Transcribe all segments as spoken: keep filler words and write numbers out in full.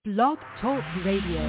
Blog Talk Radio.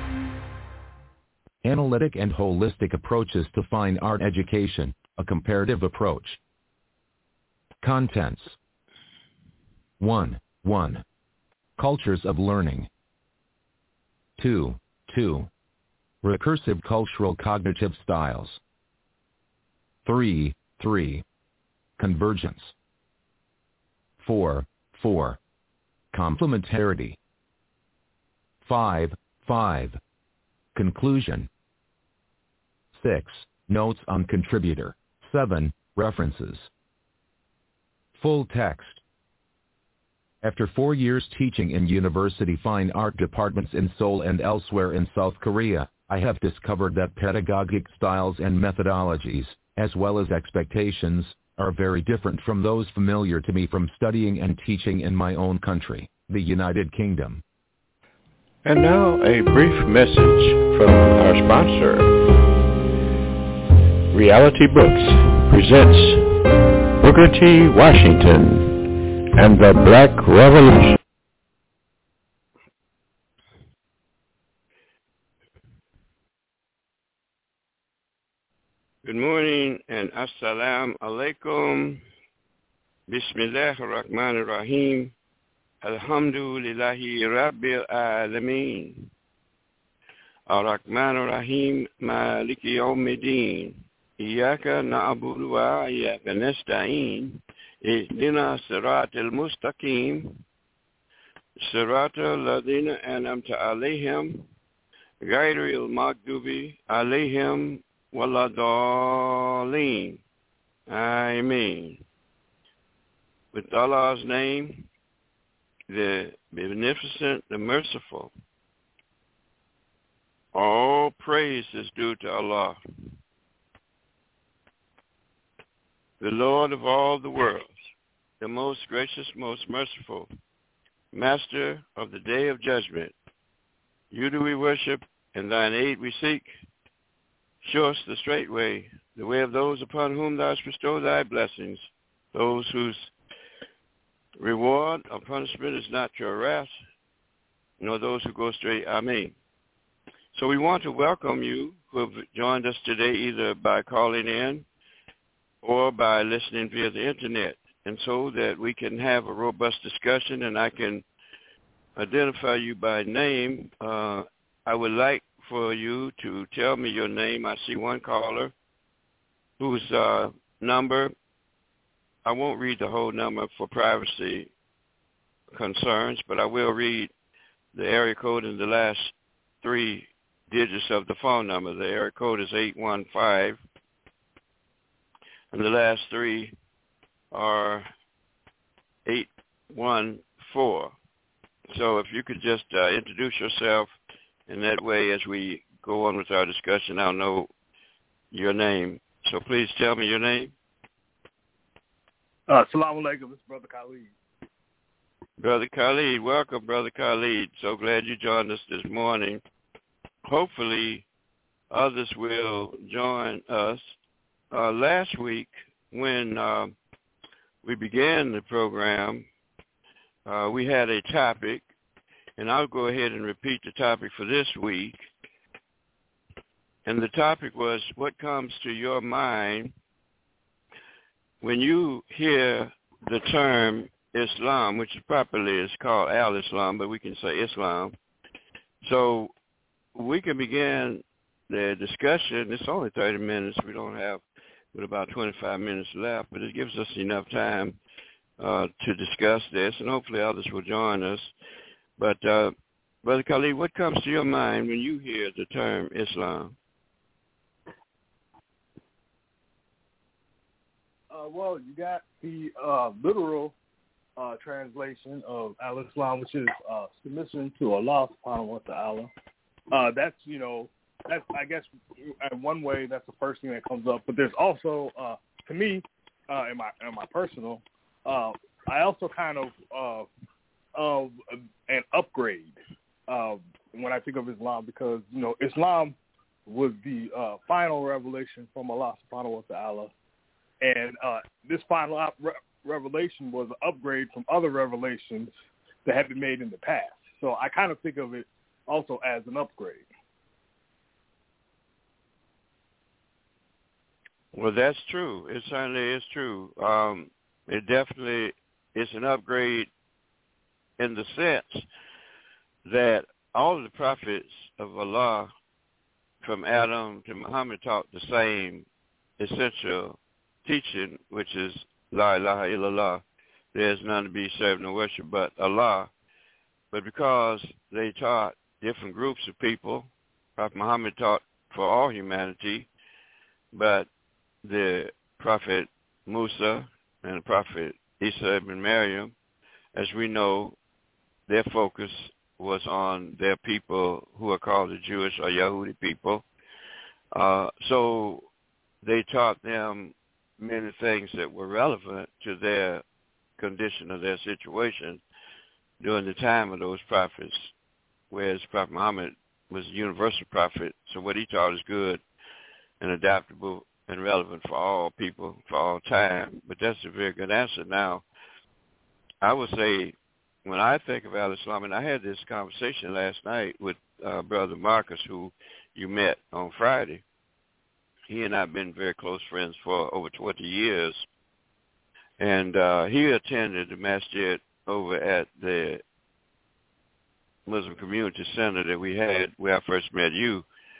Analytic and holistic approaches to fine art education, a comparative approach. Contents. one. one. Cultures of learning. two. two. Recursive cultural cognitive styles. three. three. Convergence. four. four. Complementarity. five. five. Conclusion. six. Notes on contributor. seven. References. Full text. After four years teaching in university fine art departments in Seoul and elsewhere in South Korea, I have discovered that pedagogic styles and methodologies, as well as expectations, are very different from those familiar to me from studying and teaching in my own country, the United Kingdom. And now a brief message from our sponsor. Reality Books presents Booker T. Washington and the Black Revolution. Good morning and assalamu alaikum. Bismillahir Rahmanir Rahim. Alhamdulillahi Rabbil Alameen. Ar-Rahmanir Rahim Maliki Yawmiddin. Iyaka na'budu wa iyaka nasta'in. Ihdina siratal mustaqim. Siratal ladina an'amta alayhim. Ghayril maghdubi alayhim waladallin. Ameen. With Allah's name, the beneficent, the merciful. All praise is due to Allah, the Lord of all the worlds, the most gracious, most merciful, Master of the day of judgment. You do we worship, and thine aid we seek. Show us the straight way, the way of those upon whom thou hast bestowed thy blessings, those whose reward or punishment is not your wrath, nor those who go astray. Amen. So we want to welcome you who have joined us today either by calling in or by listening via the internet, and so that we can have a robust discussion and I can identify you by name. Uh, I would like for you to tell me your name. I see one caller whose uh, number, I won't read the whole number for privacy concerns, but I will read the area code and the last three digits of the phone number. The area code is eight one five, and the last three are eight one four. So if you could just uh, introduce yourself, and that way as we go on with our discussion, I'll know your name. So please tell me your name. Uh, Assalamu alaikum, this is Brother Khalid. Brother Khalid, welcome, Brother Khalid. So glad you joined us this morning. Hopefully, others will join us. Uh, last week, when uh, we began the program, uh, we had a topic, and I'll go ahead and repeat the topic for this week. And the topic was, what comes to your mind when you hear the term Islam, which properly is called Al-Islam, but we can say Islam. So we can begin the discussion. It's only thirty minutes. We don't have with about twenty-five minutes left, but it gives us enough time uh, to discuss this, and hopefully others will join us. But, uh, Brother Khalid, what comes to your mind when you hear the term Islam? Uh, well, you got the uh, literal uh, translation of Al-Islam, which is uh, submission to Allah subhanahu wa ta'ala. Uh, that's, you know, that's, I guess, in one way, that's the first thing that comes up. But there's also, uh, to me, uh, in my in my personal, uh, I also kind of uh, of an upgrade uh, when I think of Islam, because, you know, Islam was the uh, final revelation from Allah subhanahu wa ta'ala. And uh, this final op- re- revelation was an upgrade from other revelations that had been made in the past. So I kind of think of it also as an upgrade. Well, that's true. It certainly is true. Um, it definitely is an upgrade in the sense that all of the prophets of Allah, from Adam to Muhammad, taught the same essential teaching, which is La ilaha illallah. There is none to be served nor worship but Allah. But because they taught different groups of people, Prophet Muhammad taught for all humanity, but the Prophet Musa and the Prophet Isa ibn Maryam, as we know, their focus was on their people who are called the Jewish or Yahudi people. Uh, so they taught them many things that were relevant to their condition or their situation during the time of those prophets, whereas Prophet Muhammad was a universal prophet. So what he taught is good and adaptable and relevant for all people, for all time. But that's a very good answer. Now, I would say when I think of al-Islam, and I had this conversation last night with uh, Brother Marcus, who you met on Friday. He and I have been very close friends for over twenty years. And uh, he attended the masjid over at the Muslim Community Center that we had where I first met you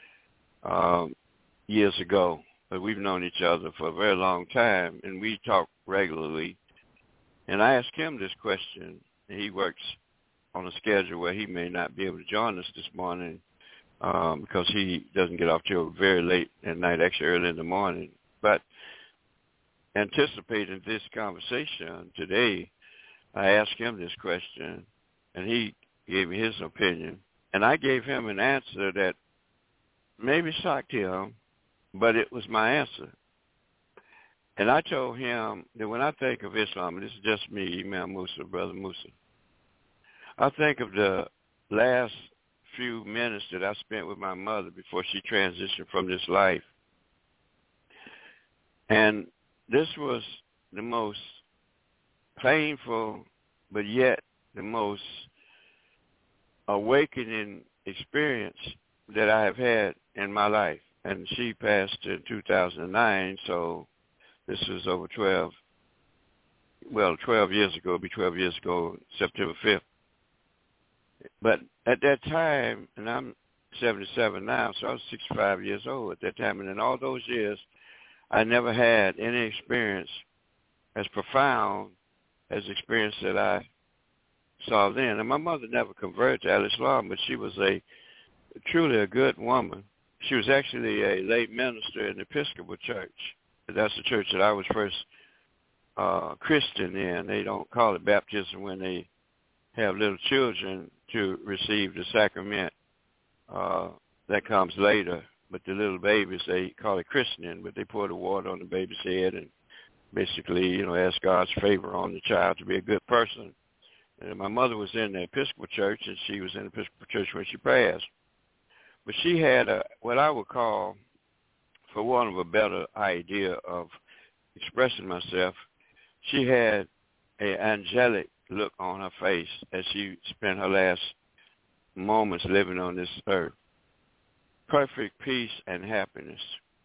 um, years ago. But we've known each other for a very long time, and we talk regularly. And I asked him this question. He works on a schedule where he may not be able to join us this morning um, because he doesn't get off till very late at night, actually early in the morning. But anticipating this conversation today, I asked him this question, and he gave me his opinion. And I gave him an answer that maybe shocked him, but it was my answer. And I told him that when I think of Islam, and this is just me, Imam Musa, Brother Musa, I think of the last few minutes that I spent with my mother before she transitioned from this life. And this was the most painful, but yet the most awakening experience that I have had in my life. And she passed in two thousand nine, so this was over twelve, well, twelve years ago. It'll be twelve years ago, September fifth. But at that time, and I'm seventy-seven now, so I was sixty-five years old at that time. And in all those years, I never had any experience as profound as the experience that I saw then. And my mother never converted to al-Islam, but she was a truly a good woman. She was actually a lay minister in the Episcopal Church. That's the church that I was first uh, Christian in. They don't call it baptism when they have little children to receive the sacrament. Uh, that comes later. But the little babies, they call it christening, but they pour the water on the baby's head and basically, you know, ask God's favor on the child to be a good person. And my mother was in the Episcopal Church, and she was in the Episcopal Church when she passed. But she had a, what I would call, for want of a better idea of expressing myself, she had an angelic look on her face as she spent her last moments living on this earth. Perfect peace and happiness.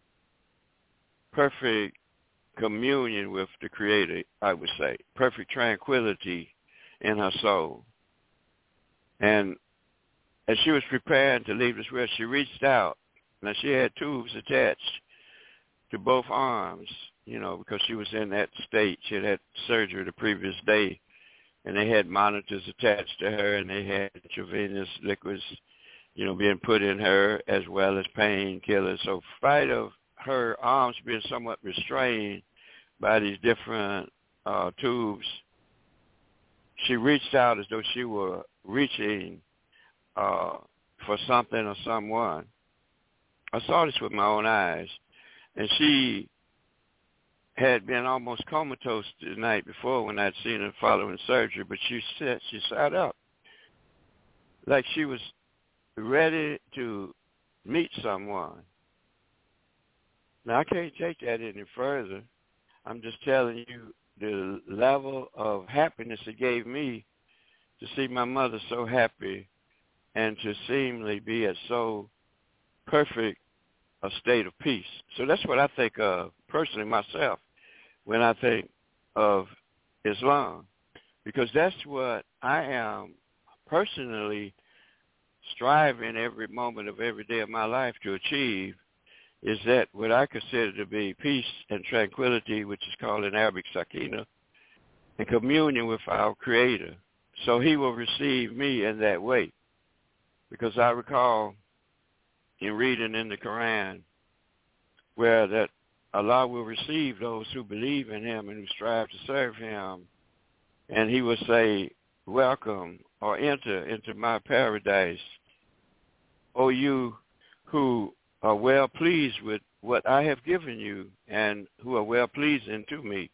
Perfect communion with the Creator, I would say. Perfect tranquility in her soul. And as she was preparing to leave this world, she reached out. Now, she had tubes attached to both arms, you know, because she was in that state. She had had surgery the previous day, and they had monitors attached to her, and they had intravenous liquids, you know, being put in her, as well as painkillers. So in spite of her arms being somewhat restrained by these different uh, tubes, she reached out as though she were reaching uh, for something or someone. I saw this with my own eyes, and she had been almost comatose the night before when I'd seen her following surgery, but she sat, she sat up like she was ready to meet someone. Now, I can't take that any further. I'm just telling you the level of happiness it gave me to see my mother so happy and to seemingly be at so perfect a state of peace. So that's what I think of personally myself when I think of Islam, because that's what I am personally striving every moment of every day of my life to achieve, is that what I consider to be peace and tranquility, which is called in Arabic sakina, and communion with our Creator. So he will receive me in that way. Because I recall in reading in the Quran where that Allah will receive those who believe in him and who strive to serve him. And he will say, welcome or enter into my paradise, O you who are well pleased with what I have given you and who are well pleasing to me.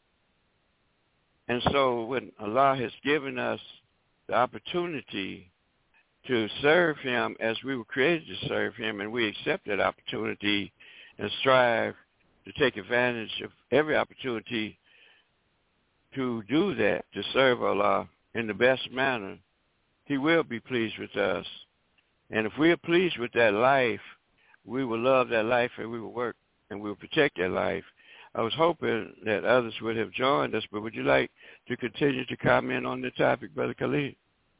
And so when Allah has given us the opportunity to serve him as we were created to serve him, and we accept that opportunity and strive to take advantage of every opportunity to do that, to serve Allah in the best manner, he will be pleased with us. And if we are pleased with that life, we will love that life and we will work and we will protect that life. I was hoping that others would have joined us, but would you like to continue to comment on the topic, Brother Khalid?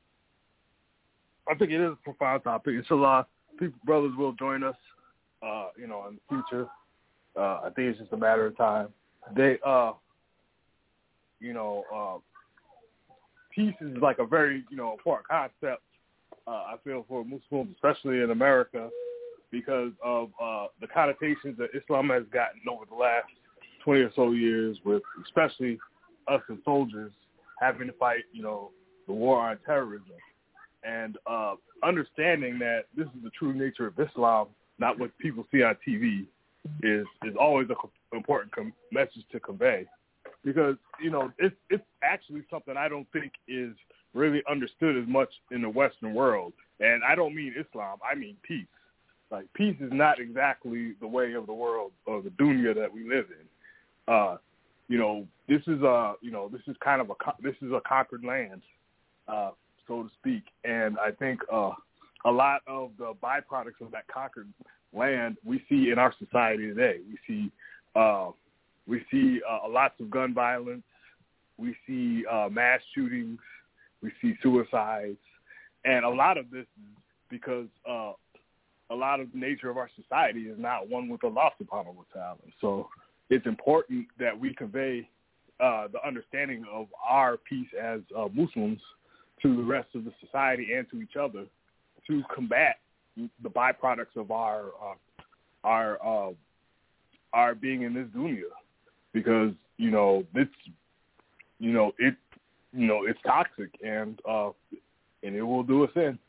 I think it is a profound topic. Inshallah, people, brothers will join us, uh, you know, in the future. Uh, I think it's just a matter of time. They, uh, you know, uh, peace is like a very, you know, important concept, uh, I feel, for Muslims, especially in America, because of uh, the connotations that Islam has gotten over the last twenty or so years, with especially us as soldiers having to fight, you know, the war on terrorism. And uh, understanding that this is the true nature of Islam, not what people see on T V, is is always an important com- message to convey. Because, you know, it's, it's actually something I don't think is really understood as much in the Western world. And I don't mean Islam, I mean peace. Like, peace is not exactly the way of the world or the dunya that we live in. Uh, you know, this is a, you know, this is kind of a, this is a conquered land, uh, so to speak. And I think uh, a lot of the byproducts of that conquered land we see in our society today. We see, uh, we see uh, lots of gun violence. We see uh, mass shootings. We see suicides. And a lot of this is because uh, a lot of the nature of our society is not one with Allah subhanahu wa ta'ala. So it's important that we convey uh, the understanding of our peace as uh, Muslims to the rest of the society and to each other to combat the byproducts of our uh, our uh, our being in this dunya, because you know it's you know it you know it's toxic and uh, and it will do us in.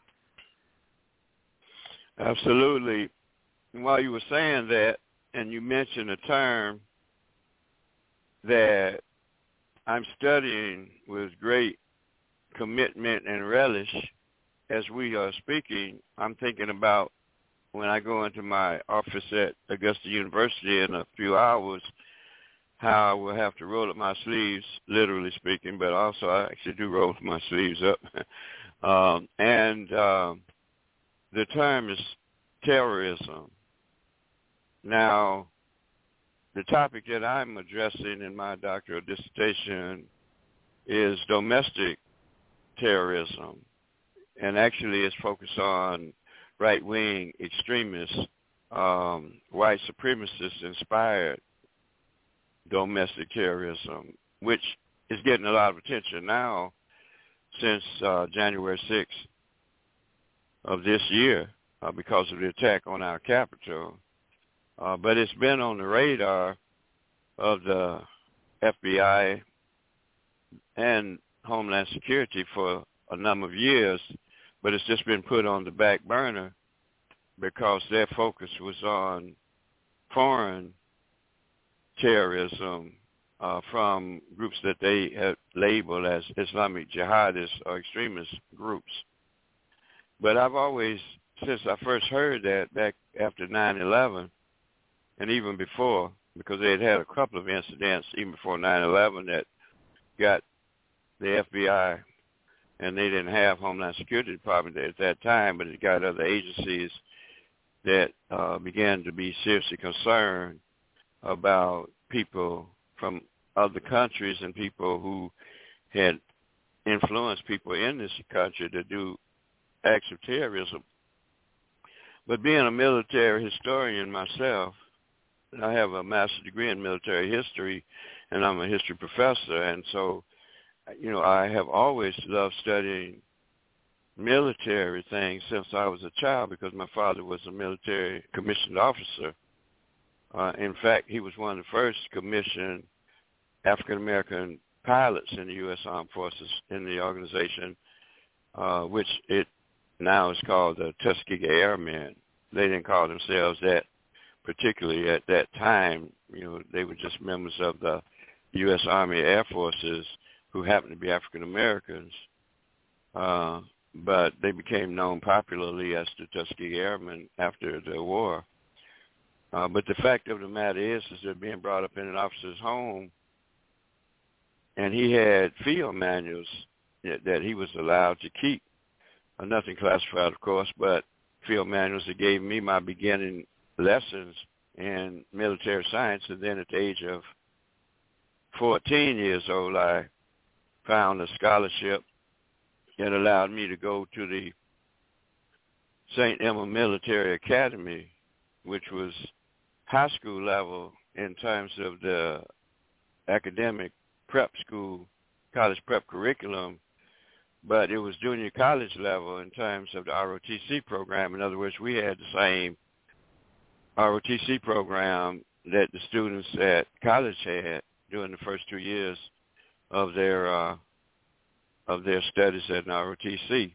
Absolutely. And while you were saying that, and you mentioned a term that I'm studying with great commitment and relish as we are speaking, I'm thinking about when I go into my office at Augusta University in a few hours, how I will have to roll up my sleeves, literally speaking, but also I actually do roll my sleeves up. um, and um, the term is terrorism. Now, the topic that I'm addressing in my doctoral dissertation is domestic terrorism, and actually it's focused on right-wing extremists, um, white supremacist-inspired domestic terrorism, which is getting a lot of attention now since uh, January sixth of this year uh, because of the attack on our Capitol. Uh, but it's been on the radar of the F B I and Homeland Security for a number of years, but it's just been put on the back burner because their focus was on foreign terrorism uh, from groups that they had labeled as Islamic jihadist or extremist groups. But I've always, since I first heard that back after nine eleven, and even before, because they had had a couple of incidents even before nine eleven that got the F B I and they didn't have Homeland Security Department at that time, but it got other agencies that uh, began to be seriously concerned about people from other countries and people who had influenced people in this country to do acts of terrorism. But being a military historian myself, I have a master's degree in military history, and I'm a history professor, and so, you know, I have always loved studying military things since I was a child because my father was a military commissioned officer. Uh, in fact, he was one of the first commissioned African-American pilots in the U S Armed Forces in the organization, uh, which it now is called the Tuskegee Airmen. They didn't call themselves that particularly at that time. You know, they were just members of the U S Army Air Forces who happened to be African-Americans. Uh, but they became known popularly as the Tuskegee Airmen after the war. Uh, but the fact of the matter is, is they're being brought up in an officer's home, and he had field manuals that, that he was allowed to keep. Uh, nothing classified, of course, but field manuals that gave me my beginning lessons in military science. And then at the age of fourteen years old, I found a scholarship that allowed me to go to the Saint Emma Military Academy, which was high school level in terms of the academic prep school, college prep curriculum, but it was junior college level in terms of the R O T C program. In other words, we had the same R O T C program that the students at college had during the first two years of their uh, of their studies at an R O T C.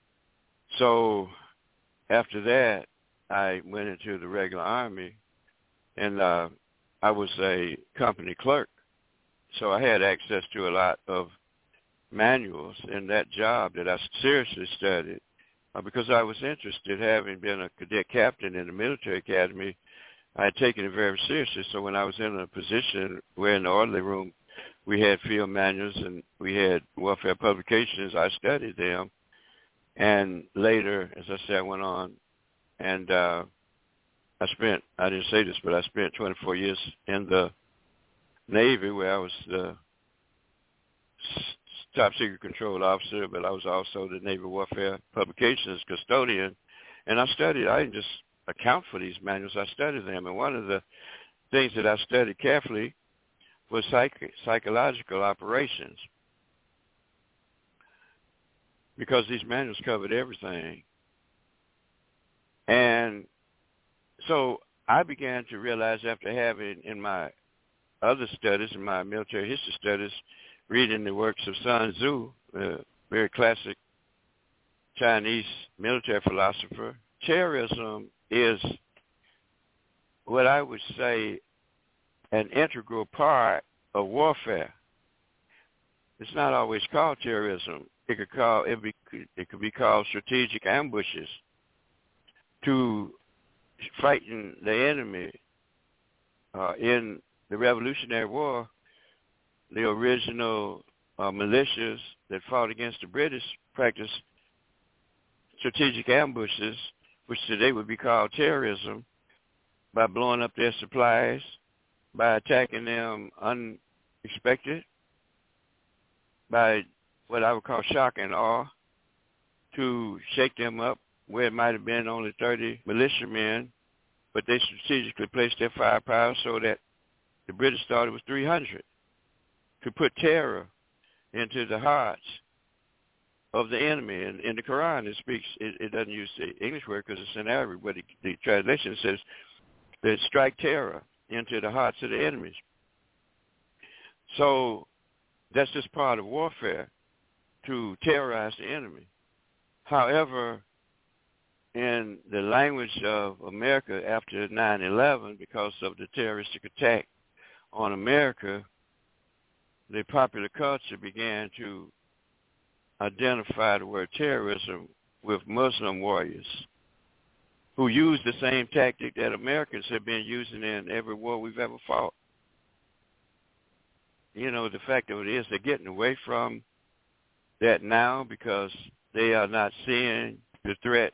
So after that, I went into the regular Army, and uh, I was a company clerk. So I had access to a lot of manuals in that job that I seriously studied uh, because I was interested. Having been a cadet captain in the military academy, I had taken it very seriously. So when I was in a position where in the orderly room we had field manuals and we had warfare publications, I studied them. And later, as I said, I went on and uh, I spent, I didn't say this, but I spent twenty-four years in the Navy where I was the top secret control officer, but I was also the Navy Warfare Publications custodian. And I studied, I didn't just account for these manuals, I studied them. And one of the things that I studied carefully was psych- psychological operations, because these manuals covered everything. And so I began to realize, after having in my other studies, in my military history studies, reading the works of Sun Tzu, a very classic Chinese military philosopher, terrorism is what I would say an integral part of warfare. It's not always called terrorism. It could call it, be, it could be called strategic ambushes to frighten the enemy. Uh, in the Revolutionary War, the original uh, militias that fought against the British practiced strategic ambushes, which today would be called terrorism, by blowing up their supplies, by attacking them unexpected, by what I would call shock and awe, to shake them up where it might have been only thirty militiamen, but they strategically placed their firepower so that the British thought it was three hundred, to put terror into the hearts of the enemy. And in the Quran, it speaks, it, it doesn't use the English word because it's in Arabic, but it, the translation says that strike terror into the hearts of the enemies. So that's just part of warfare, to terrorize the enemy. However, in the language of America after nine eleven, because of the terroristic attack on America, the popular culture began to identify the word terrorism with Muslim warriors who use the same tactic that Americans have been using in every war we've ever fought. You know, the fact of it is they're getting away from that now because they are not seeing the threat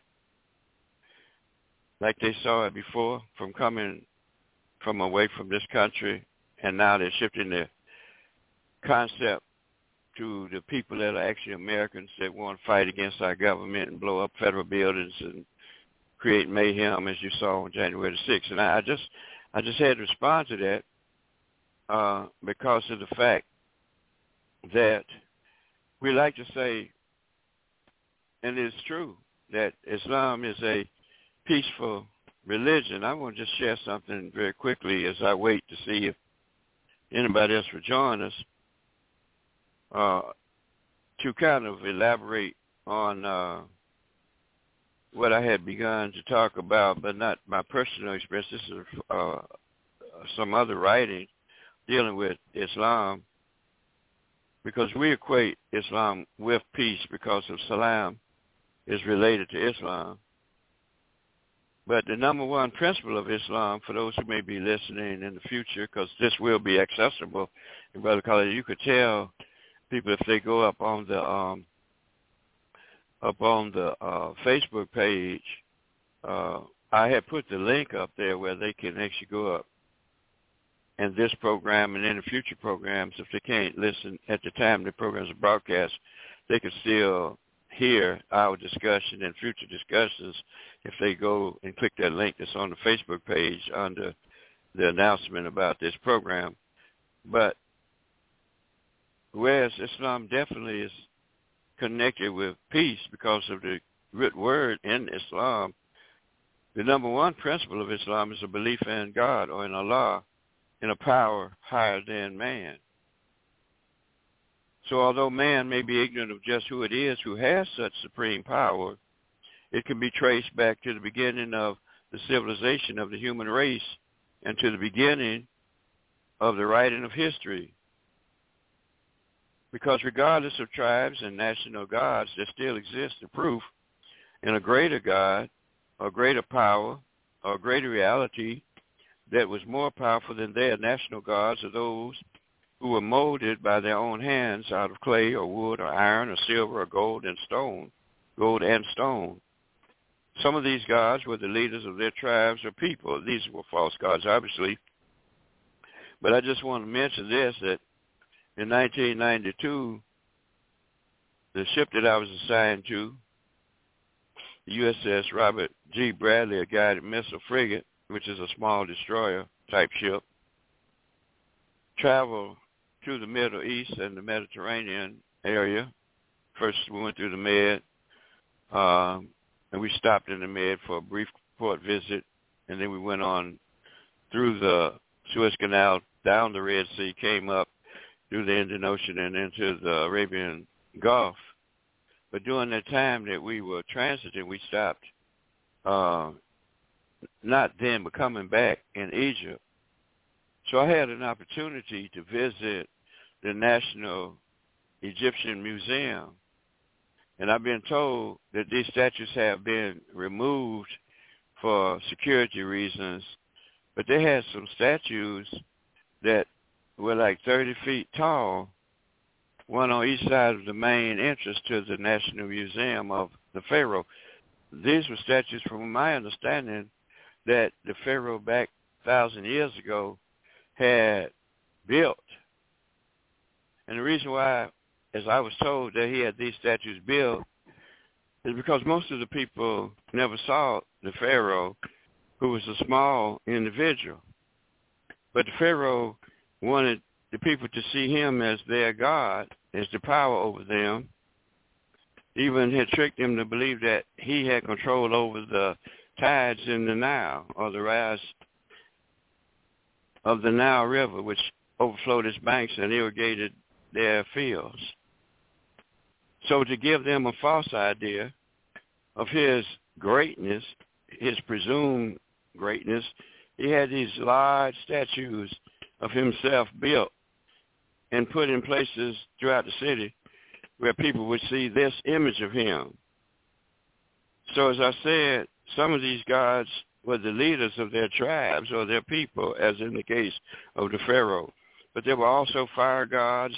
like they saw it before from coming from away from this country, and now they're shifting their concept to the people that are actually Americans that want to fight against our government and blow up federal buildings and create mayhem, as you saw on January the sixth. And I, I just, I just had to respond to that uh, because of the fact that we like to say, and it's true, that Islam is a peaceful religion. I want to just share something very quickly as I wait to see if anybody else will join us uh, to kind of elaborate on uh, what I had begun to talk about, but not my personal experience. This is uh, some other writing dealing with Islam, because we equate Islam with peace because of Salam is related to Islam. But the number one principle of Islam, for those who may be listening in the future, because this will be accessible, and Brother Khalid, you could tell people if they go up on the um, up on the uh, Facebook page, uh, I had put the link up there where they can actually go up and this program and in the future programs, if they can't listen at the time the programs are broadcast, they can still hear our discussion and future discussions if they go and click that link that's on the Facebook page under the announcement about this program. But whereas Islam definitely is connected with peace because of the root word in Islam, the number one principle of Islam is a belief in God or in Allah, in a power higher than man. So although man may be ignorant of just who it is who has such supreme power, it can be traced back to the beginning of the civilization of the human race and to the beginning of the writing of history. Because regardless of tribes and national gods, there still exists the proof in a greater God, a greater power, or a greater reality that was more powerful than their national gods or those who were molded by their own hands out of clay or wood or iron or silver or gold and stone, gold and stone. Some of these gods were the leaders of their tribes or people. These were false gods, obviously. But I just want to mention this, that in nineteen ninety-two, the ship that I was assigned to, the U S S Robert G. Bradley, a guided missile frigate, which is a small destroyer-type ship, traveled through the Middle East and the Mediterranean area. First, we went through the Med, um, and we stopped in the Med for a brief port visit, and then we went on through the Suez Canal, down the Red Sea, came up through the Indian Ocean and into the Arabian Gulf. But during that time that we were transiting, we stopped, uh, not then, but coming back in Egypt. So I had an opportunity to visit the National Egyptian Museum. And I've been told that these statues have been removed for security reasons, but they had some statues that were like thirty feet tall, one on each side of the main entrance to the National Museum of the Pharaoh. These were statues, from my understanding, that the Pharaoh back a thousand years ago had built. And the reason why, as I was told, that he had these statues built is because most of the people never saw the Pharaoh, who was a small individual. But the Pharaoh wanted the people to see him as their God, as the power over them. Even had tricked them to believe that he had control over the tides in the Nile, or the rise of the Nile River, which overflowed its banks and irrigated their fields. So to give them a false idea of his greatness, his presumed greatness, he had these large statues of himself built and put in places throughout the city where people would see this image of him. So as I said, some of these gods were the leaders of their tribes or their people, as in the case of the Pharaoh. But there were also fire gods,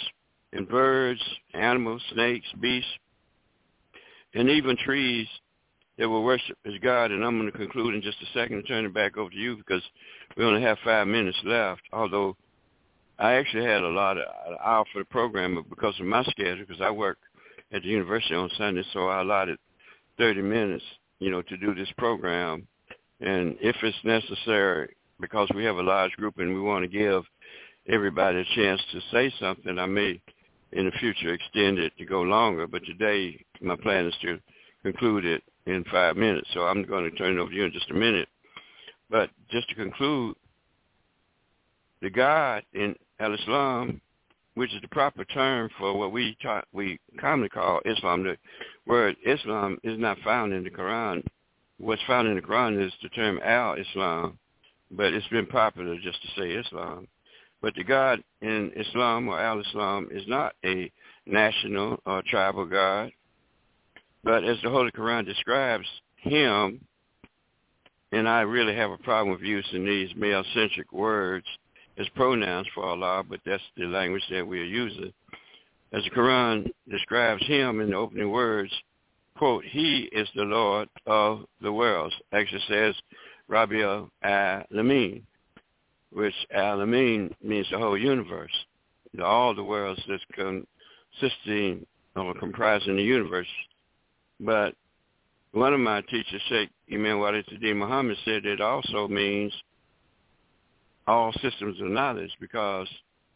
and birds, animals, snakes, beasts, and even trees that will worship as God. And I'm going to conclude in just a second and turn it back over to you because we only have five minutes left, although I actually had a lot of an hour for the program, but because of my schedule, because I work at the university on Sunday, so I allotted thirty minutes, you know, to do this program. And if it's necessary, because we have a large group and we want to give everybody a chance to say something, I may in the future extend it to go longer. But today my plan is to conclude it in five minutes. So I'm going to turn it over to you in just a minute. But just to conclude, the God in al-Islam, which is the proper term for what we ta- we commonly call Islam, the word Islam is not found in the Quran. What's found in the Quran is the term al-Islam, but it's been popular just to say Islam. But the God in Islam or al-Islam is not a national or tribal God, but as the Holy Quran describes him, and I really have a problem with using these male-centric words as pronouns for Allah, but that's the language that we are using. As the Quran describes him in the opening words, quote, he is the Lord of the worlds. Actually says Rabbi al-Alamin, which al-Alamin means the whole universe, all the worlds that's consisting or comprising the universe. But one of my teachers, Sheikh Imam Walid-Tadin Muhammad, said it also means all systems of knowledge, because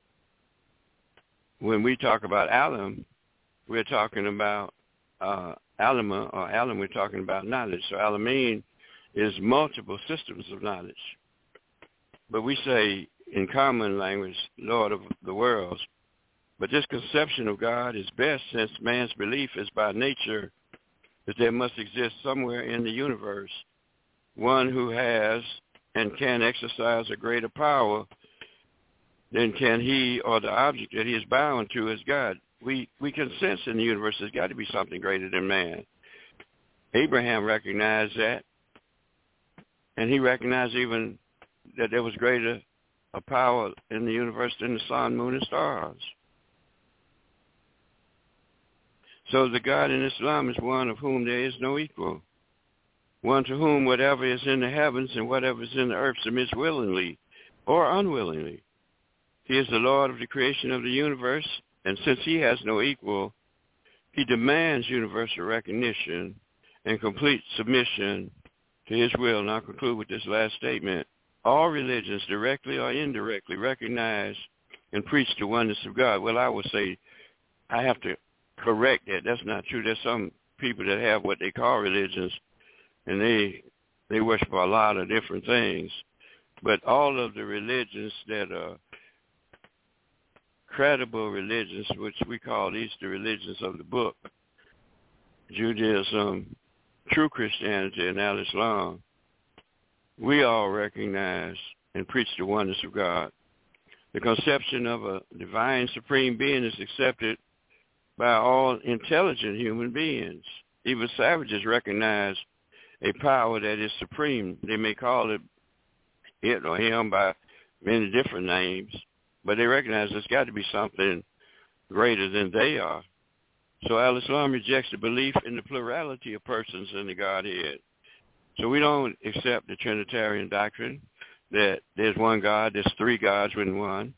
when we talk about alim, we're talking about uh, alima or alim, we're talking about knowledge. So alamin is multiple systems of knowledge. But we say in common language, Lord of the worlds. But this conception of God is best since man's belief is by nature that there must exist somewhere in the universe one who has and can exercise a greater power than can he or the object that he is bound to as God. We we can sense in the universe there's got to be something greater than man. Abraham recognized that, and he recognized even that there was greater a power in the universe than the sun, moon, and stars. So the God in Islam is one of whom there is no equal, one to whom whatever is in the heavens and whatever is in the earth submits willingly or unwillingly. He is the Lord of the creation of the universe, and since he has no equal, he demands universal recognition and complete submission to his will. And I'll conclude with this last statement. All religions, directly or indirectly, recognize and preach the oneness of God. Well, I would say I have to correct that. That's not true. There's some people that have what they call religions, and they they worship a lot of different things. But all of the religions that are credible religions, which we call these the religions of the book, Judaism, true Christianity, and al-Islam, we all recognize and preach the oneness of God. The conception of a divine supreme being is accepted by all intelligent human beings. Even savages recognize a power that is supreme. They may call it it or him by many different names, but they recognize there's got to be something greater than they are. So al-Islam rejects the belief in the plurality of persons in the Godhead. So we don't accept the Trinitarian doctrine that there's one God, there's three gods in one.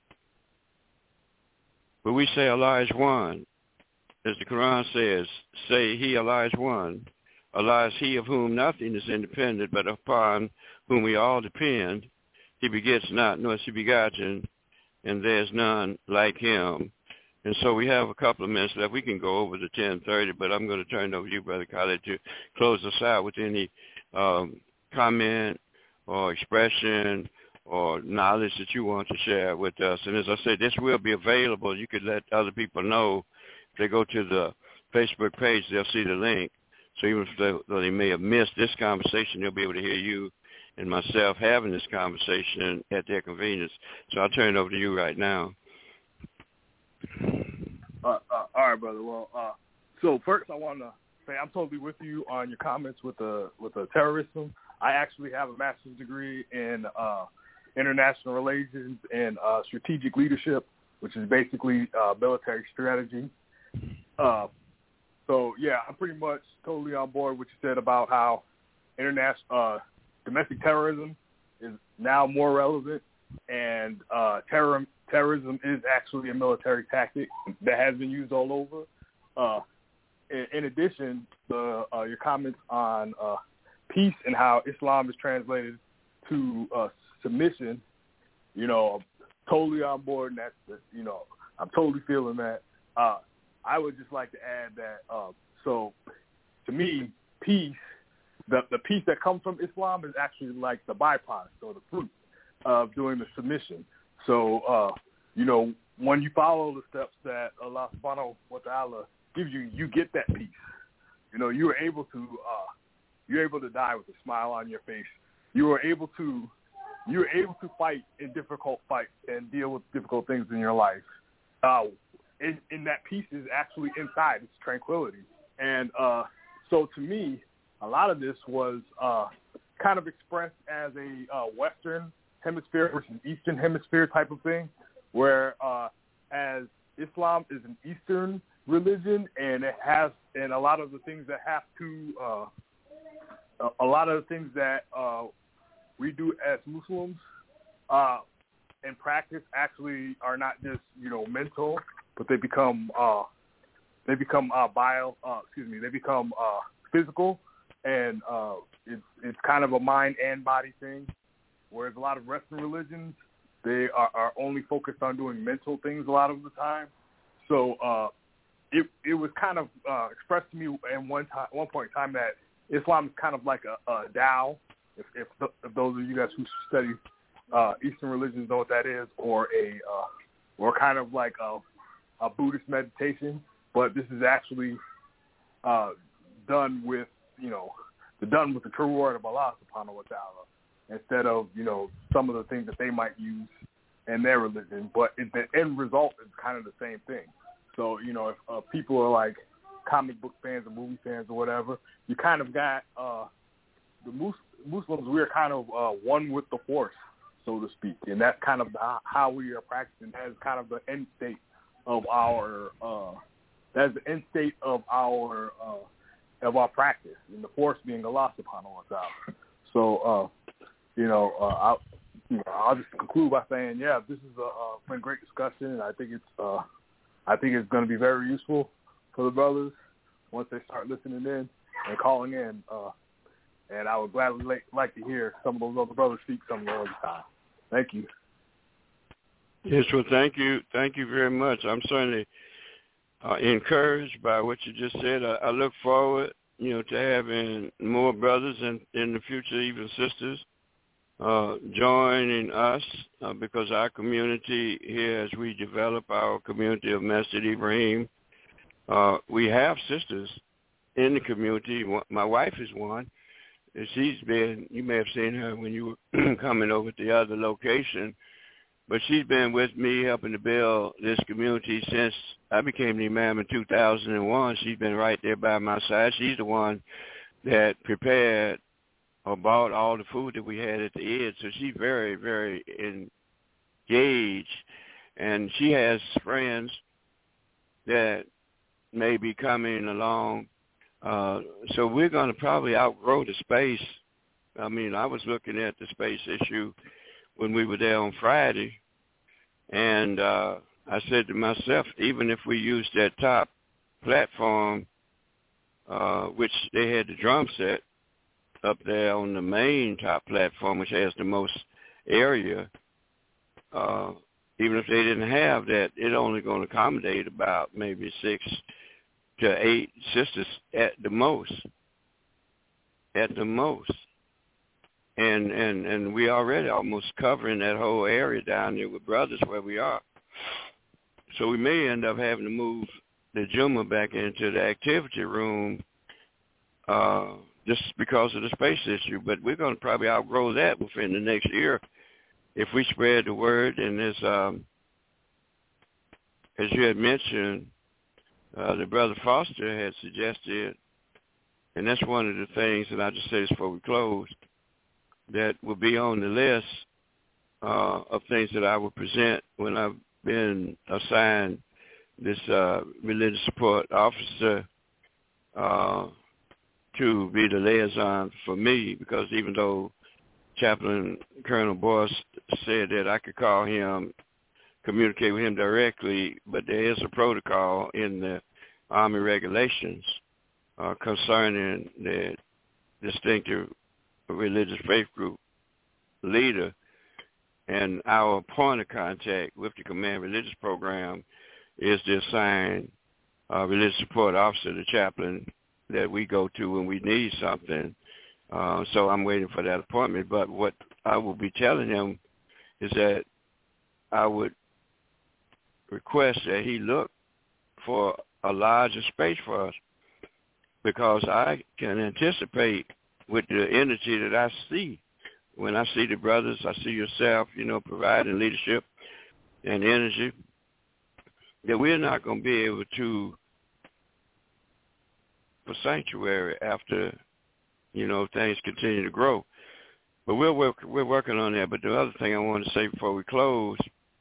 But we say Allah is one. As the Quran says, say he, Allah is one. Allah is he of whom nothing is independent, but upon whom we all depend. He begets not, nor is he begotten, and there's none like him. And so we have a couple of minutes left. We can go over to ten thirty, but I'm going to turn it over to you, Brother Khalid, to close us out with any um, comment or expression or knowledge that you want to share with us. And as I said, this will be available. You could let other people know. If they go to the Facebook page, they'll see the link. So even if they, though they may have missed this conversation, they'll be able to hear you and myself having this conversation at their convenience. So I'll turn it over to you right now. Uh, uh, all right, brother. Well, uh, so first I want to say I'm totally with you on your comments with the with the terrorism. I actually have a master's degree in uh, international relations and uh, strategic leadership. which is basically uh, military strategy. Uh, so, yeah, I'm pretty much totally on board with what you said about how international uh, domestic terrorism is now more relevant, and uh, terror, terrorism is actually a military tactic that has been used all over. Uh, in, in addition, the, uh, your comments on uh, peace and how Islam is translated to uh, submission, you know, I'm totally on board, and that's, you know, I'm totally feeling that. Uh, I would just like to add that, uh, so to me, peace, the, the peace that comes from Islam is actually like the byproduct or the fruit of doing the submission. So, uh, you know, when you follow the steps that Allah subhanahu wa ta'ala gives you, you get that peace. You know, you are able to, uh, you're able to die with a smile on your face. You are able to, you're able to fight in difficult fights and deal with difficult things in your life. Uh, in, in that peace is actually inside. It's tranquility. And uh, so to me, a lot of this was uh, kind of expressed as a uh, Western hemisphere versus Eastern hemisphere type of thing, where uh, as Islam is an Eastern religion, and it has, and a lot of the things that have to, uh, a, a lot of the things that uh, we do as Muslims uh, in practice actually are not just, you know, mental, but they become uh, they become uh, bio, uh, excuse me, they become uh, physical, and uh, it's it's kind of a mind and body thing. Whereas a lot of Western religions, they are, are only focused on doing mental things a lot of the time. So uh, it it was kind of uh, expressed to me at one time, one point in time, that Islam is kind of like a, a Tao. If, if, if those of you guys who study uh, Eastern religions know what that is, or a uh, or kind of like a, a Buddhist meditation, but this is actually uh, done with, you know, the done with the true word of Allah subhanahu wa ta'ala, instead of, you know, some of the things that they might use in their religion. But it, the end result is kind of the same thing. So, you know, if uh, people are like comic book fans or movie fans or whatever, you kind of got uh, the Mus- Muslims, we're kind of uh, one with the force, so to speak. And that's kind of the, how we are practicing. That is kind of the end state of our, uh, that's the end state of our, uh, of our practice, and the force being Allah subhanahu wa ta'ala. So, uh, you know, uh, I'll, you know, I'll just conclude by saying, yeah, this is a, uh, been a great discussion, and I think it's, uh, I think it's going to be very useful for the brothers once they start listening in and calling in. Uh, and I would gladly like, like to hear some of those other brothers speak some of the time. Thank you. Yes, well, thank you. Thank you very much. I'm certainly uh, encouraged by what you just said. I, I look forward, you know, to having more brothers and in the future, even sisters, uh, joining us uh, because our community here, as we develop our community of Masjid Ibrahim, uh, we have sisters in the community. My wife is one. She's been, you may have seen her when you were coming over to the other location, but she's been with me helping to build this community since I became the imam in two thousand one. She's been right there by my side. She's the one that prepared or bought all the food that we had at the end. So she's very, very engaged, and she has friends that may be coming along. Uh, so we're going to probably outgrow the space. I mean, I was looking at the space issue when we were there on Friday, and uh, I said to myself, even if we use that top platform, uh, which they had the drum set up there on the main top platform, which has the most area, uh, even if they didn't have that, it only going to accommodate about maybe six to eight sisters at the most, at the most. And, and, and we already almost covering that whole area down there with brothers where we are. So we may end up having to move the Juma back into the activity room uh, just because of the space issue. But we're going to probably outgrow that within the next year if we spread the word. And as, um, as you had mentioned, Uh, the brother Foster had suggested, and that's one of the things, and I'll just say this before we close, that will be on the list uh, of things that I will present when I been assigned this uh, religious support officer uh, to be the liaison for me, because even though Chaplain Colonel Boyce said that I could call him, communicate with him directly, but there is a protocol in the Army regulations uh, concerning the distinctive religious faith group leader, and our point of contact with the Command Religious Program is the assigned uh, religious support officer, the chaplain that we go to when we need something. Uh, so I'm waiting for that appointment. But what I will be telling him is that I would request that he look for a larger space for us, because I can anticipate with the energy that I see when I see the brothers, I see yourself, you know, providing leadership and energy, that we're not going to be able to, for sanctuary after, you know, things continue to grow. But we're work, we're working on that. But the other thing I want to say before we close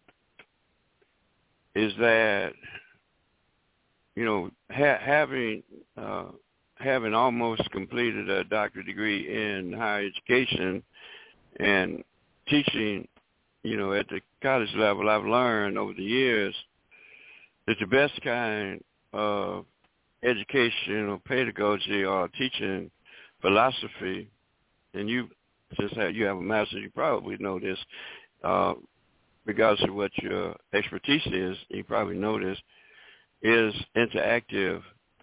is that, you know, ha- having uh, having almost completed a doctorate degree in higher education and teaching, you know, at the college level, I've learned over the years that the best kind of education or pedagogy or teaching philosophy, and you, since you have a master's, you probably know this, uh, regardless of what your expertise is, you probably know this, is interactive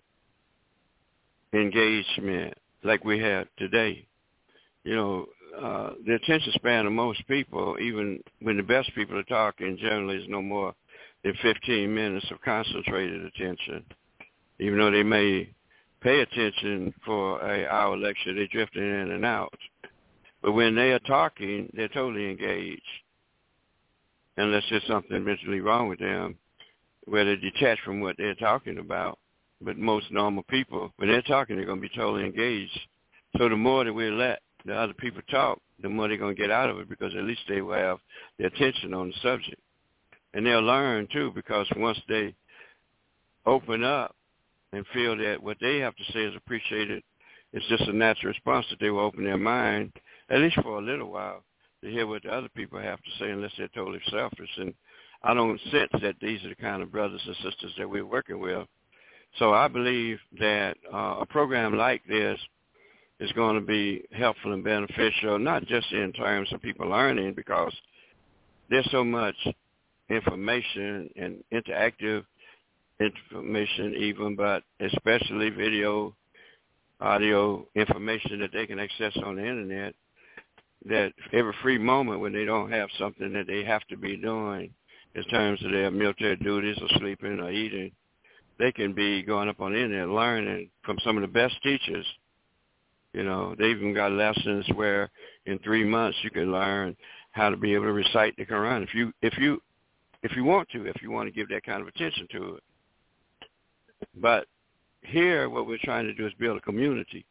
engagement like we have today. You know, uh, the attention span of most people, even when the best people are talking, generally is no more than fifteen minutes of concentrated attention. Even though they may pay attention for an hour lecture, they're drifting in and out. But when they are talking, they're totally engaged, unless there's something mentally wrong with them, where they're detached from what they're talking about. But most normal people, when they're talking, they're going to be totally engaged. So the more that we let the other people talk, the more they're going to get out of it, because at least they will have their attention on the subject. And they'll learn, too, because once they open up and feel that what they have to say is appreciated, it's just a natural response that they will open their mind, at least for a little while, to hear what the other people have to say, unless they're totally selfish. And I don't sense that these are the kind of brothers and sisters that we're working with. So I believe that uh, a program like this is going to be helpful and beneficial, not just in terms of people learning, because there's so much information and interactive information even, but especially video, audio information that they can access on the internet, that every free moment when they don't have something that they have to be doing in terms of their military duties or sleeping or eating, they can be going up on the internet learning from some of the best teachers. You know, they even got lessons where in three months you can learn how to be able to recite the Quran if you if you if you want to, if you want to give that kind of attention to it. But here, what we're trying to do is build a community.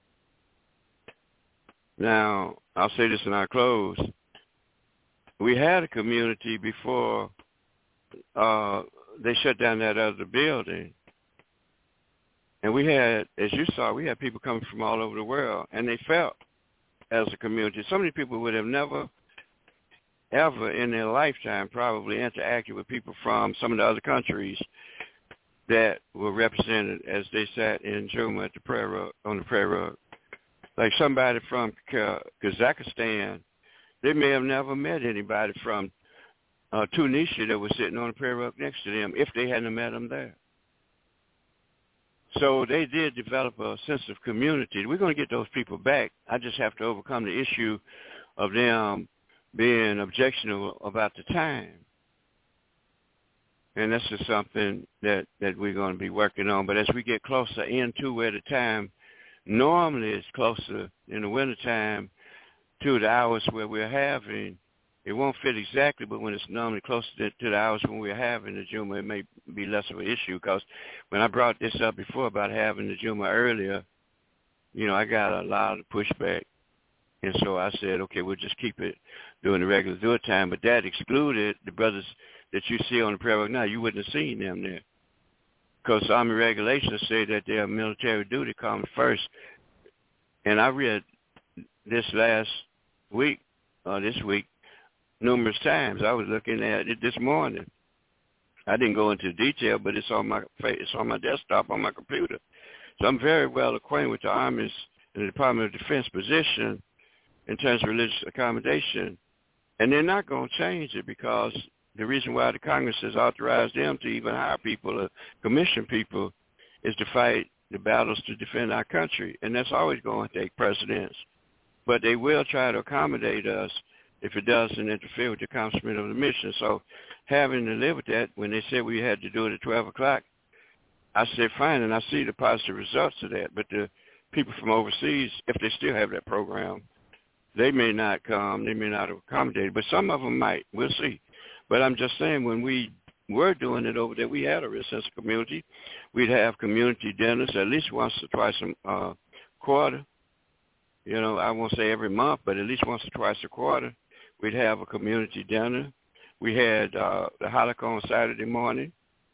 Now, I'll say this in our close. We had a community before uh, they shut down that other building. And we had, as you saw, we had people coming from all over the world, and they felt as a community. So many people would have never, ever in their lifetime probably interacted with people from some of the other countries that were represented as they sat in Juma at the prayer rug, on the prayer rug. Like somebody from Kazakhstan, they may have never met anybody from uh, Tunisia that was sitting on the prayer rug next to them if they hadn't met them there. So they did develop a sense of community. We're going to get those people back. I just have to overcome the issue of them being objectionable about the time. And that's just something that, that we're going to be working on. But as we get closer into where the time normally is closer in the wintertime to the hours where we're having, it won't fit exactly, but when it's normally closer to, to the hours when we're having the Juma, it may be less of an issue. Because when I brought this up before about having the Juma earlier, you know, I got a lot of pushback. And so I said, okay, we'll just keep it during the regular due time. But that excluded the brothers that you see on the prayer book now. You wouldn't have seen them there. Because Army regulations say that their military duty comes first. And I read this last week, uh, this week, numerous times. I was looking at it this morning. I didn't go into detail, but it's on my it's on my desktop on my computer. So I'm very well acquainted with the Army's and the Department of Defense position in terms of religious accommodation. And they're not going to change it because the reason why the Congress has authorized them to even hire people or commission people is to fight the battles to defend our country. And that's always going to take precedence. But they will try to accommodate us if it doesn't interfere with the accomplishment of the mission. So having to live with that, when they said we had to do it at twelve o'clock, I said, fine, and I see the positive results of that. But the people from overseas, if they still have that program, they may not come, they may not accommodate, but some of them might. We'll see. But I'm just saying, when we were doing it over there, we had a real sense of community. We'd have community dinners at least once or twice a uh, quarter. You know, I won't say every month, but at least once or twice a quarter. We'd have a community dinner. We had uh, the Hanukkah on Saturday morning.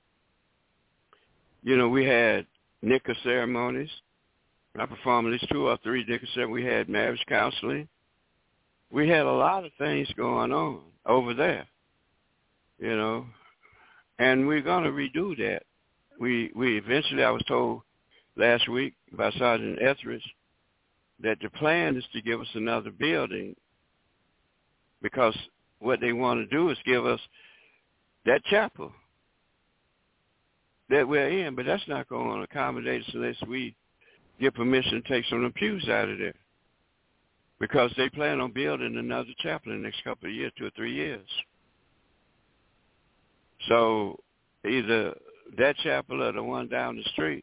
You know, we had Nikah ceremonies. I performed at least two or three Nikah ceremonies. We had marriage counseling. We had a lot of things going on over there, you know, and we're going to redo that. We we eventually, I was told last week by Sergeant Etheridge that the plan is to give us another building, because what they want to do is give us that chapel that we're in, but that's not going to accommodate us unless we get permission to take some of the pews out of there, because they plan on building another chapel in the next couple of years, two or three years. So either that chapel or the one down the street,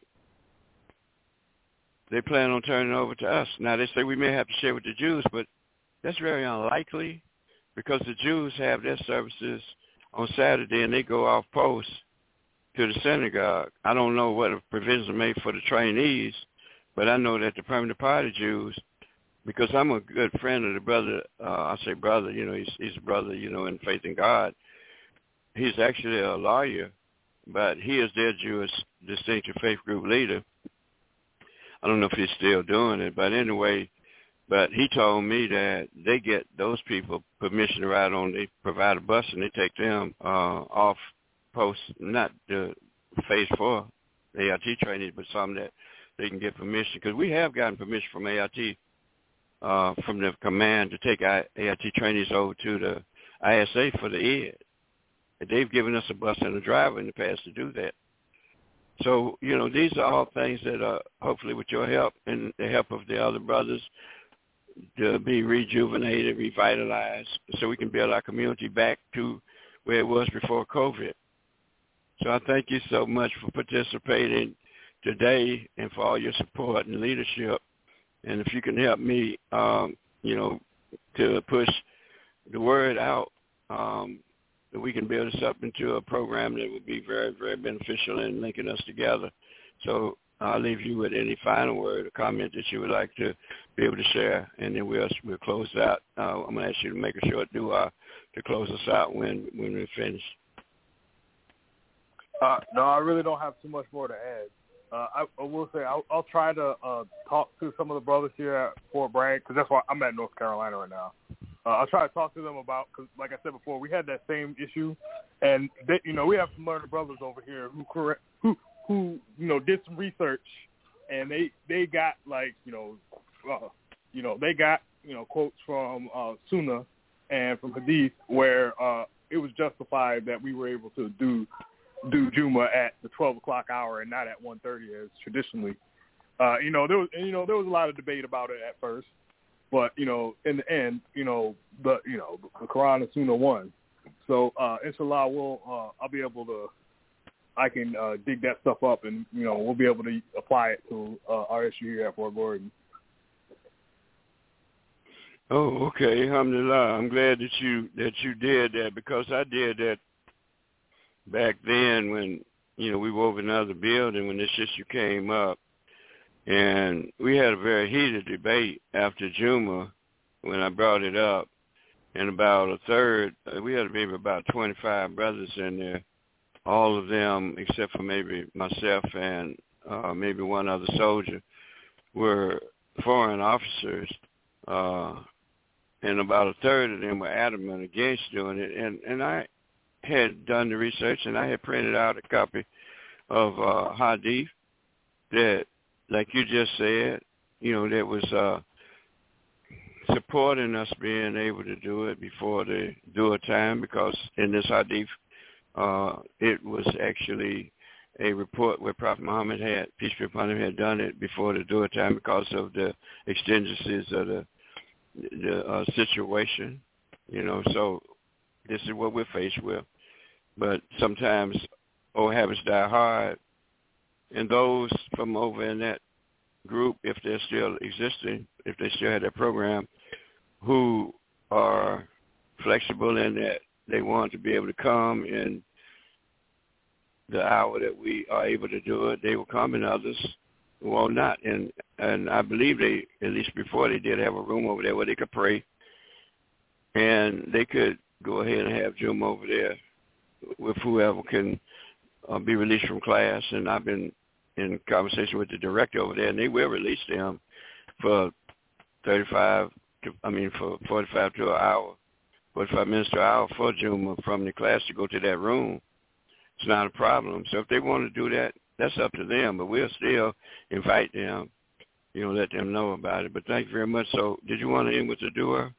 they plan on turning over to us. Now, they say we may have to share with the Jews, but that's very unlikely, because the Jews have their services on Saturday and they go off post to the synagogue. I don't know what provisions are made for the trainees, but I know that the permanent party Jews, because I'm a good friend of the brother, uh, I say brother, you know, he's, he's a brother, you know, in faith in God. He's actually a lawyer, but he is their Jewish Distinctive Faith Group leader. I don't know if he's still doing it, but anyway, but he told me that they get those people permission to ride on, they provide a bus and they take them uh, off post, not the phase four A I T trainees, but some that they can get permission, because we have gotten permission from A I T, uh, from the command to take A I T trainees over to the I S A for the ed. They've given us a bus and a driver in the past to do that. So, you know, these are all things that are hopefully with your help and the help of the other brothers to be rejuvenated, revitalized, so we can build our community back to where it was before COVID. So I thank you so much for participating today and for all your support and leadership. And if you can help me, um, you know, to push the word out, um, that we can build this up into a program that would be very, very beneficial in linking us together. So I'll leave you with any final word or comment that you would like to be able to share, and then we'll we'll close out. Uh, I'm going to ask you to make a short dua to close us out when, when we're finished. Uh, no, I really don't have too much more to add. Uh, I, I will say I'll, I'll try to uh, talk to some of the brothers here at Fort Bragg, because that's why I'm at North Carolina right now. Uh, I'll try to talk to them about, because like I said before, we had that same issue, and they, you know, we have some learned brothers over here who correct, who who you know did some research, and they they got like you know, uh, you know they got you know quotes from uh, Sunnah and from Hadith where uh, it was justified that we were able to do do Juma at the twelve o'clock hour and not at one thirty as traditionally. Uh, you know there was and, you know there was a lot of debate about it at first. But, you know, in the end, you know, the you know, the Quran and Sunnah won. So, uh, inshallah, we'll, uh, I'll be able to, I can uh, dig that stuff up and, you know, we'll be able to apply it to uh, our issue here at Fort Gordon. Oh, okay. Alhamdulillah. I'm glad that you, that you did that, because I did that back then when, you know, we were over in another building when this issue came up. And we had a very heated debate after Juma, when I brought it up, and about a third, we had maybe about twenty-five brothers in there, all of them except for maybe myself and uh, maybe one other soldier were foreign officers, uh, and about a third of them were adamant against doing it. And, and I had done the research, and I had printed out a copy of uh, Hadith that, like you just said, you know, that was uh, supporting us being able to do it before the Dua time, because in this Hadith, uh, it was actually a report where Prophet Muhammad had, peace be upon him, had done it before the Dua time because of the exigencies of the, the uh, situation, you know, so this is what we're faced with. But sometimes old habits die hard, and those from over in that group, if they're still existing, if they still have that program, who are flexible in that they want to be able to come in the hour that we are able to do it, they will come, and others will not. And and I believe they, at least before, they did have a room over there where they could pray, and they could go ahead and have Jum over there with whoever can uh, be released from class. And I've been in conversation with the director over there, and they will release them for thirty-five, to, I mean, for forty-five to an hour, forty-five minutes to an hour for Juma from the class to go to that room. It's not a problem. So if they want to do that, that's up to them, but we'll still invite them, you know, let them know about it. But thank you very much. So did you want to end with the dua?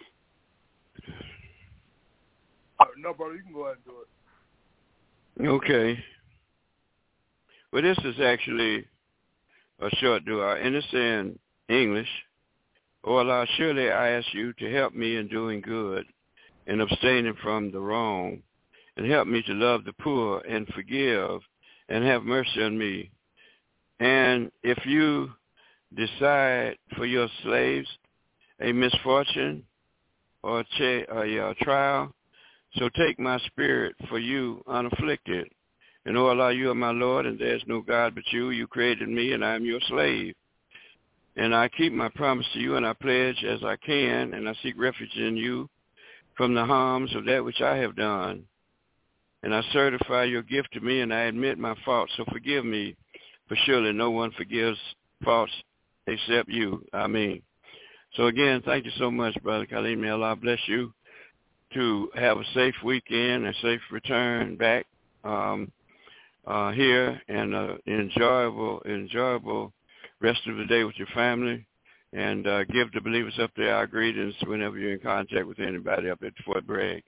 Uh, no, brother, you can go ahead and do it. Okay. Well, this is actually a short dua, and it's in English. Oh Allah, surely I ask you to help me in doing good and abstaining from the wrong, and help me to love the poor and forgive and have mercy on me. And if you decide for your slaves a misfortune or a, ch- a trial, so take my spirit for you unafflicted. And O Allah, you are my Lord, and there is no God but you. You created me, and I am your slave. And I keep my promise to you, and I pledge as I can, and I seek refuge in you from the harms of that which I have done. And I certify your gift to me, and I admit my faults. So forgive me, for surely no one forgives faults except you. Amen. So again, thank you so much, Brother Khalid. May Allah bless you to have a safe weekend, a safe return back um, uh, here, and uh, enjoyable, enjoyable rest of the day with your family. And uh, give the believers up there our greetings whenever you're in contact with anybody up at Fort Bragg.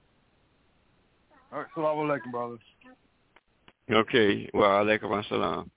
All right, salaam alaikum, brothers. Okay, well, alaikum assalam.